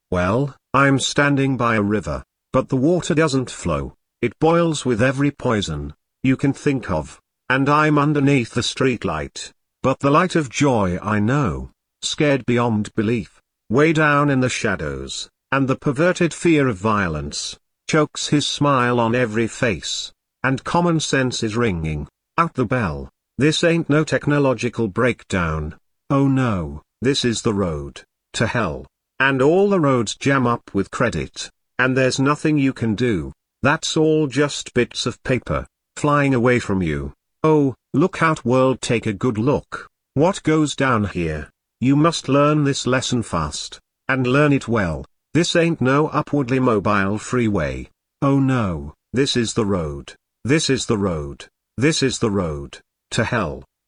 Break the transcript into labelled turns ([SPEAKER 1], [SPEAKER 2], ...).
[SPEAKER 1] Well, I'm standing by a river, but the water doesn't flow, it boils with every poison you can think of, and I'm underneath the streetlight, but the light of joy I know, scared beyond belief, way down in the shadows, and the perverted fear of violence, chokes his smile on every face, and common sense is ringing out the bell. This ain't no technological breakdown, oh no, this is the road to hell, and all the roads jam up with credit, and there's nothing you can do, that's all just bits of paper, flying away from you. Oh, look out world, take a good look, what goes down here? You must learn this lesson fast, and learn it well. This ain't no upwardly mobile freeway, oh no, this is the road, this is the road, this is the road to hell.